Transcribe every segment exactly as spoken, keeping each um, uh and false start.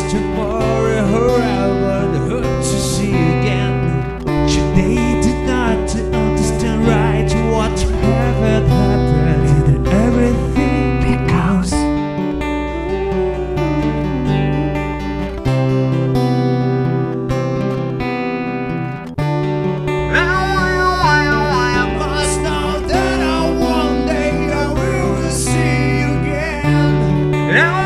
tomorrow I would hope to see you again. Should they do not to understand right what happened, happened, and everything because I must know that I one day I will see you again.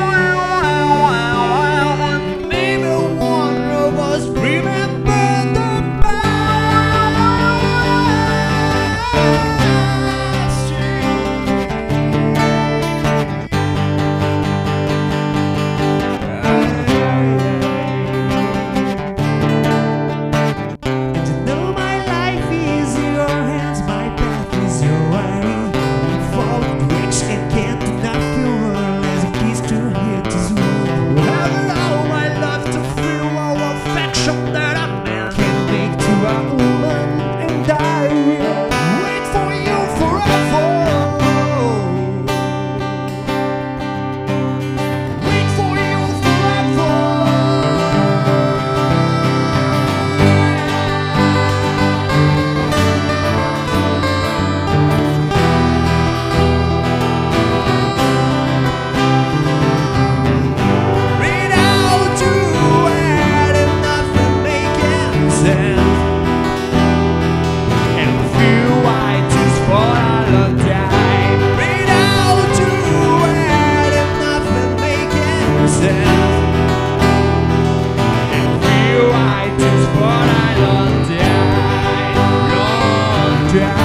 Yeah.